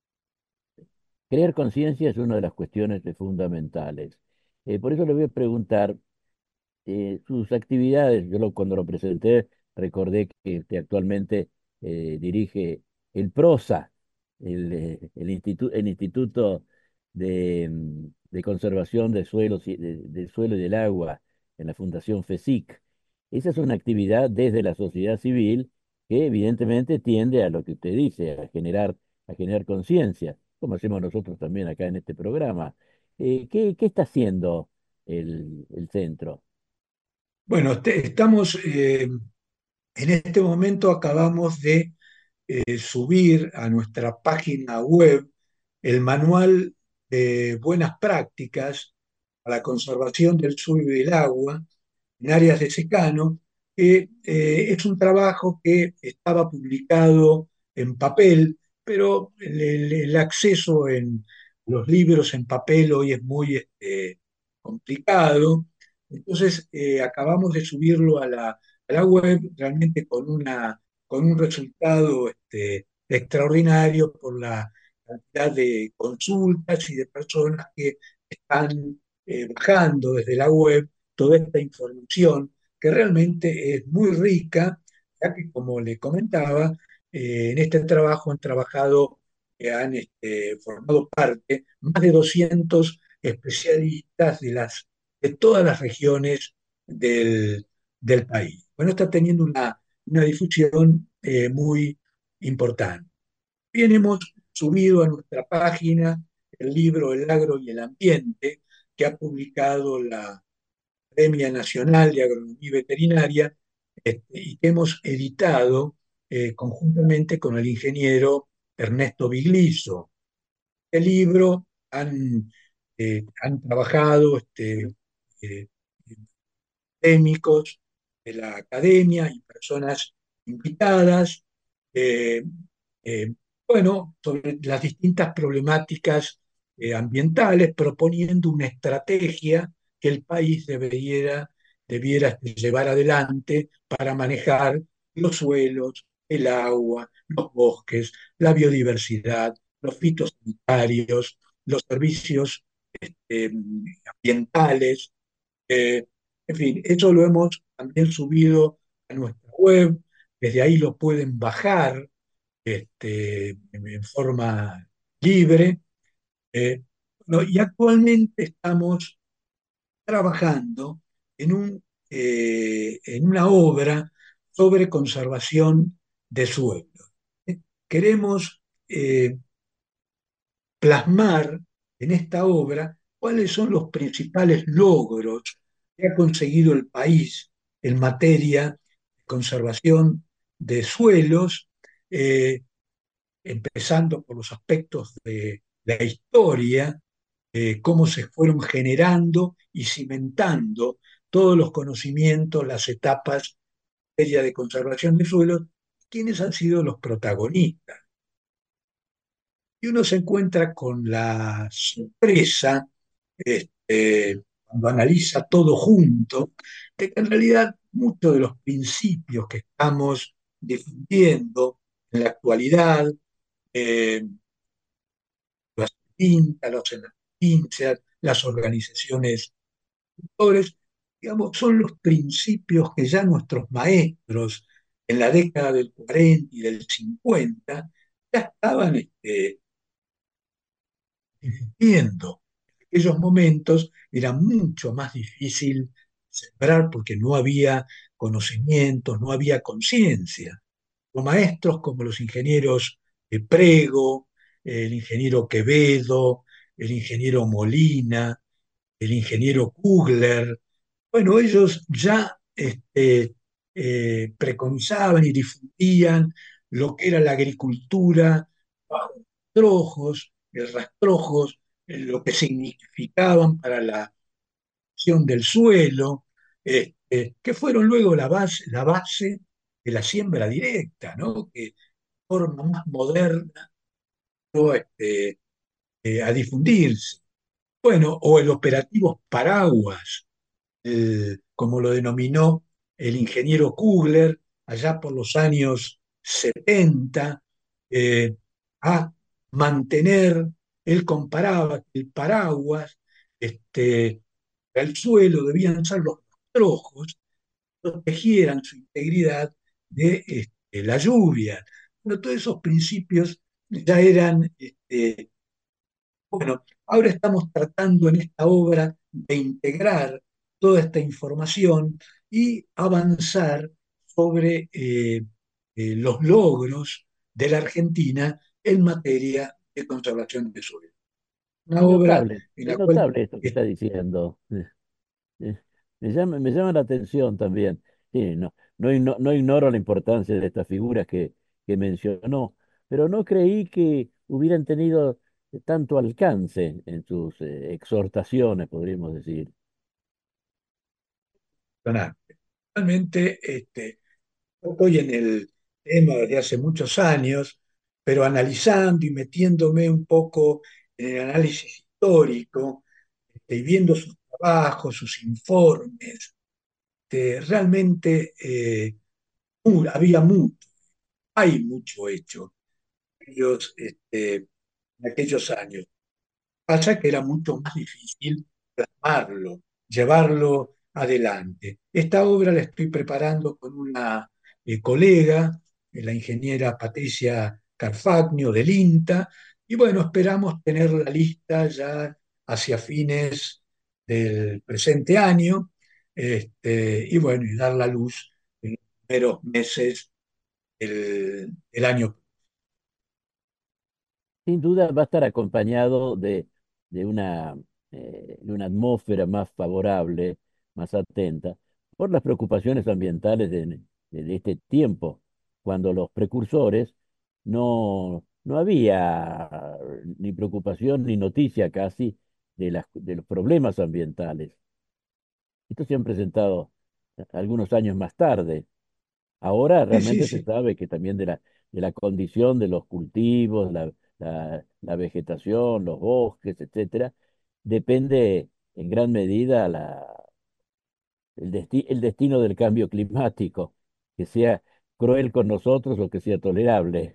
Crear conciencia es una de las cuestiones eh, fundamentales. Eh, por eso le voy a preguntar eh, sus actividades. Yo lo- cuando lo presenté recordé que usted actualmente eh, dirige el PROSA, el, eh, el, institu- el Instituto de, mm, de Conservación de Suelos y, de- del Suelo y del Agua en la Fundación FESIC. Esa es una actividad desde la sociedad civil que evidentemente tiende a lo que usted dice, a generar, a generar conciencia, como hacemos nosotros también acá en este programa. Eh, ¿qué, qué está haciendo el el centro? Bueno, este- estamos, eh, en este momento acabamos de eh, subir a nuestra página web el manual de buenas prácticas para la conservación del suelo y del agua en áreas de secano, que eh, es un trabajo que estaba publicado en papel, pero el, el- el acceso en los libros en papel hoy es muy este, complicado. Entonces, eh, acabamos de subirlo a la, a la web realmente con una, con un resultado este, extraordinario por la cantidad de consultas y de personas que están eh, bajando desde la web toda esta información que realmente es muy rica, ya que como le comentaba, eh, en este trabajo han trabajado, eh, han este, formado parte más de doscientos especialistas de, las, de todas las regiones del, del país. Bueno, está teniendo una, una difusión eh, muy importante. Bien, hemos subido a nuestra página el libro El agro y el ambiente que ha publicado la Academia Nacional de Agronomía y Veterinaria, este, y que hemos editado eh, conjuntamente con el ingeniero Ernesto Bigliso. El libro han, eh, han trabajado este, eh, académicos de la academia y personas invitadas, eh, eh, bueno, sobre las distintas problemáticas eh, ambientales, proponiendo una estrategia que el país debiera, debiera llevar adelante para manejar los suelos, el agua, los bosques, la biodiversidad, los fitosanitarios, los servicios eh, ambientales, eh, en fin, eso lo hemos también subido a nuestra web, desde ahí lo pueden bajar este, en, en forma libre. eh, bueno, y actualmente estamos trabajando en, un, eh, en una obra sobre conservación de suelo. ¿eh? Queremos eh, plasmar en esta obra cuáles son los principales logros que ha conseguido el país en materia de conservación de suelos, eh, empezando por los aspectos de la historia, eh, cómo se fueron generando y cimentando todos los conocimientos, las etapas en materia de conservación de suelos, quiénes han sido los protagonistas. Y uno se encuentra con la sorpresa, este, cuando analiza todo junto, de que en realidad muchos de los principios que estamos difundiendo en la actualidad, eh, las pintas, los pinchas, las organizaciones, autores, digamos, son los principios que ya nuestros maestros en la década del cuarenta y del cincuenta ya estaban este, viviendo. En aquellos momentos era mucho más difícil sembrar porque no había conocimientos, no había conciencia. Los maestros como los ingenieros de Prego, el ingeniero Quevedo, el ingeniero Molina, el ingeniero Kugler, bueno, ellos ya este, eh, preconizaban y difundían lo que era la agricultura bajo rastrojos, el rastrojos, eh, lo que significaban para la acción del suelo, este, que fueron luego la base, la base de la siembra directa, ¿no? Que forma más moderna, ¿no? este, eh, a difundirse. Bueno, o el operativo Paraguas, el- como lo denominó el ingeniero Kugler allá por los años setenta, eh, a mantener, él comparaba que el paraguas, este, el suelo debían ser los rastrojos que protegieran su integridad de este, la lluvia. Bueno, todos esos principios ya eran este, bueno, ahora estamos tratando en esta obra de integrar toda esta información y avanzar sobre eh, eh, los logros de la Argentina en materia de conservación de suelo. Una Es obra notable, en es la cual notable esto que está diciendo. Eh, eh, Me llama, me llama la atención también. Sí, no, no, igno- no ignoro la importancia de estas figuras que, que mencionó, pero no creí que hubieran tenido tanto alcance en sus eh, exhortaciones, podríamos decir. realmente este, estoy en el tema desde hace muchos años, pero analizando y metiéndome un poco en el análisis histórico, este, y viendo sus trabajos, sus informes, este, realmente eh, mu- había mucho, hay mucho hecho ellos, este, en aquellos años. Pasa que era mucho más difícil plasmarlo, llevarlo adelante. Esta obra la estoy preparando con una eh, colega, eh, la ingeniera Patricia Carfagno del INTA, y bueno, esperamos tener la lista ya hacia fines del presente año, este, y bueno, y dar la luz en los primeros meses del, del año. Sin duda va a estar acompañado de, de una, eh, de una atmósfera más favorable, más atenta, por las preocupaciones ambientales de, de- de este tiempo. cuando los precursores no, no había ni preocupación ni noticia casi de, las, de los problemas ambientales. Estos se han presentado algunos años más tarde. Ahora Sí, sí, realmente se sí. sabe que también de la, de la condición de los cultivos, la, la, la vegetación, los bosques, etcétera, depende en gran medida la, el, desti- el destino del cambio climático, que sea cruel con nosotros o que sea tolerable.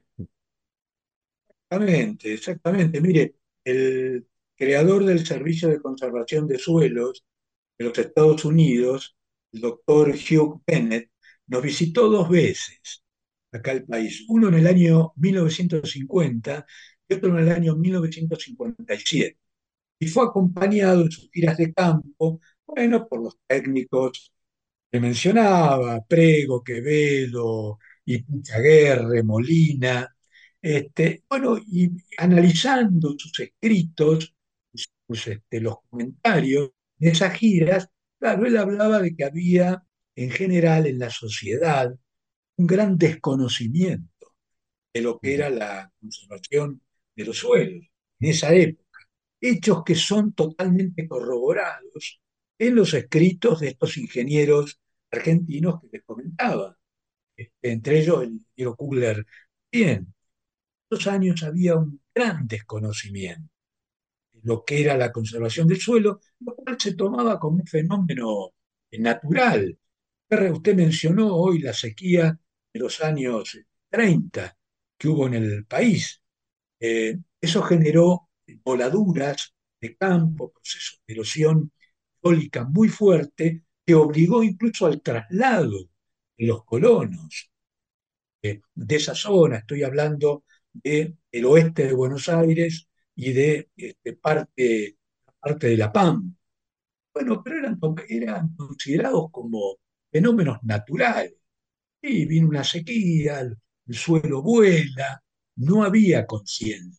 Exactamente, exactamente. Mire, el creador del Servicio de Conservación de Suelos de los Estados Unidos, el doctor Hugh Bennett, nos visitó dos veces acá al país, uno en el año mil novecientos cincuenta y otro en el año mil novecientos cincuenta y siete. Y fue acompañado en sus giras de campo, bueno, por los técnicos que mencionaba, Prego, Quevedo, y Pichaguerre, Molina, este, bueno, y analizando sus escritos, sus, este, los comentarios de esas giras, claro, él hablaba de que había en general en la sociedad un gran desconocimiento de lo que era la conservación de los suelos en esa época, hechos que son totalmente corroborados en los escritos de estos ingenieros argentinos que les comentaba, este, entre ellos el ingeniero Kugler. Bien, en estos años había un gran desconocimiento de lo que era la conservación del suelo, lo cual se tomaba como un fenómeno natural. Usted mencionó hoy la sequía de los años treinta que hubo en el país. Eh, eso generó voladuras de campo, procesos de erosión eólica muy fuerte, que obligó incluso al traslado de los colonos eh, de esa zona. Estoy hablando del oeste de Buenos Aires y de este, parte, parte de La Pampa. Bueno, pero eran, eran considerados como fenómenos naturales. Y vino una sequía, el, el suelo vuela, no había conciencia.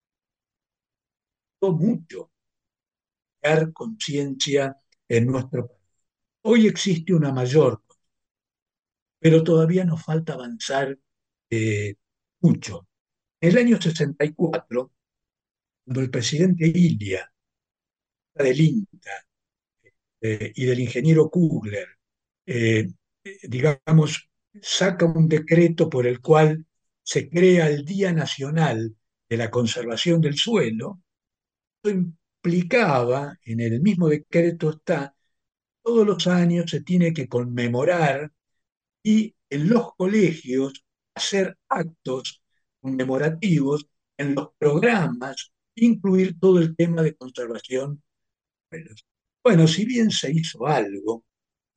Mucho crear conciencia en nuestro país. Hoy existe una mayor, pero todavía nos falta avanzar eh, mucho. En el año sesenta y cuatro, cuando el presidente Ilia, del INTA eh, y del ingeniero Kugler, eh, digamos, saca un decreto por el cual se crea el Día Nacional de la Conservación del Suelo, esto implicaba, en el mismo decreto está, todos los años se tiene que conmemorar y en los colegios hacer actos conmemorativos en los programas, incluir todo el tema de conservación. Bueno, si bien se hizo algo,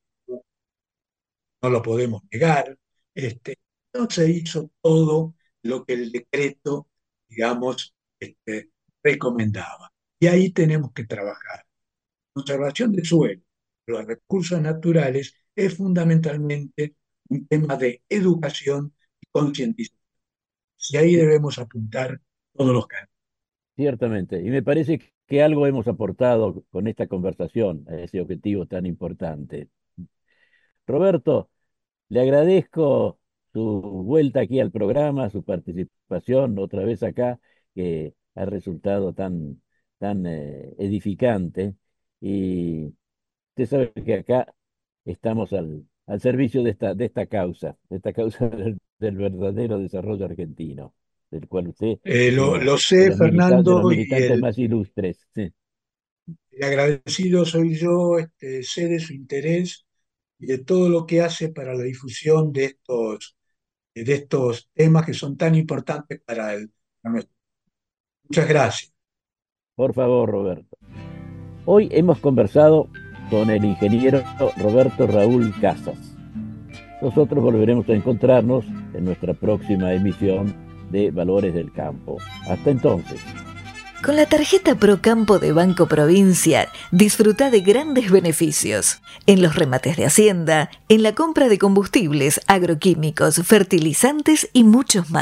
no lo podemos negar, este, no se hizo todo lo que el decreto, digamos, este, recomendaba. Y ahí tenemos que trabajar. Conservación del suelo, los recursos naturales, es fundamentalmente un tema de educación y concientización. Y ahí debemos apuntar todos los campos. Ciertamente, y me parece que algo hemos aportado con esta conversación a ese objetivo tan importante. Roberto, le agradezco su vuelta aquí al programa, su participación otra vez acá, que ha resultado tan, tan eh, edificante. Y usted sabe que acá estamos al, al servicio de esta, de esta causa, de esta causa del, del verdadero desarrollo argentino, del cual usted Eh, es lo, uno lo de sé, los milita- de los Fernando, y militantes el, más ilustres. Sí. el agradecido soy yo, este, sé de su interés y de todo lo que hace para la difusión de estos, de estos temas que son tan importantes para el, para nuestro. Muchas gracias. Por favor, Roberto. Hoy hemos conversado con el ingeniero Roberto Raúl Casas. Nosotros volveremos a encontrarnos en nuestra próxima emisión de Valores del Campo. Hasta entonces. Con la tarjeta Procampo de Banco Provincia, disfruta de grandes beneficios en los remates de Hacienda, en la compra de combustibles, agroquímicos, fertilizantes y muchos más.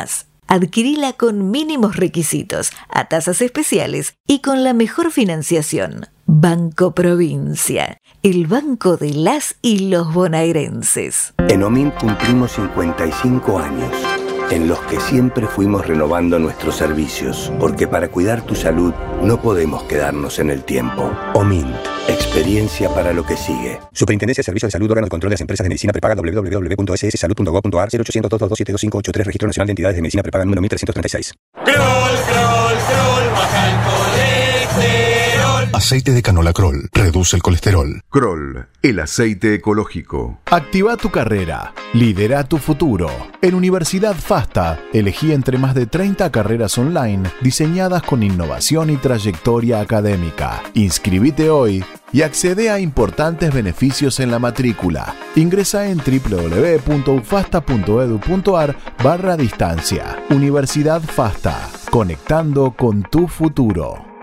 Adquirila con mínimos requisitos, a tasas especiales y con la mejor financiación. Banco Provincia, el banco de las y los bonaerenses. En Omint cumplimos cincuenta y cinco años, en los que siempre fuimos renovando nuestros servicios, porque para cuidar tu salud no podemos quedarnos en el tiempo. Omint, experiencia para lo que sigue. Superintendencia de Servicios de Salud, órgano de control de las empresas de medicina prepaga, doble u doble u doble u punto ese ese salud punto gob punto ar, cero ochocientos, dos dos dos, siete dos cinco ocho tres, Registro Nacional de Entidades de Medicina Prepaga número mil trescientos treinta y seis. Kroll, Kroll, Kroll, baja el colesterol. Aceite de canola Kroll reduce el colesterol. Kroll, el aceite ecológico. Activa tu carrera. Lidera tu futuro. En Universidad FASTA, elegí entre más de treinta carreras online diseñadas con innovación y trayectoria académica. Inscribite hoy y accede a importantes beneficios en la matrícula. Ingresa en doble u doble u doble u punto ufasta punto edu punto ar barra distancia. Universidad FASTA, conectando con tu futuro.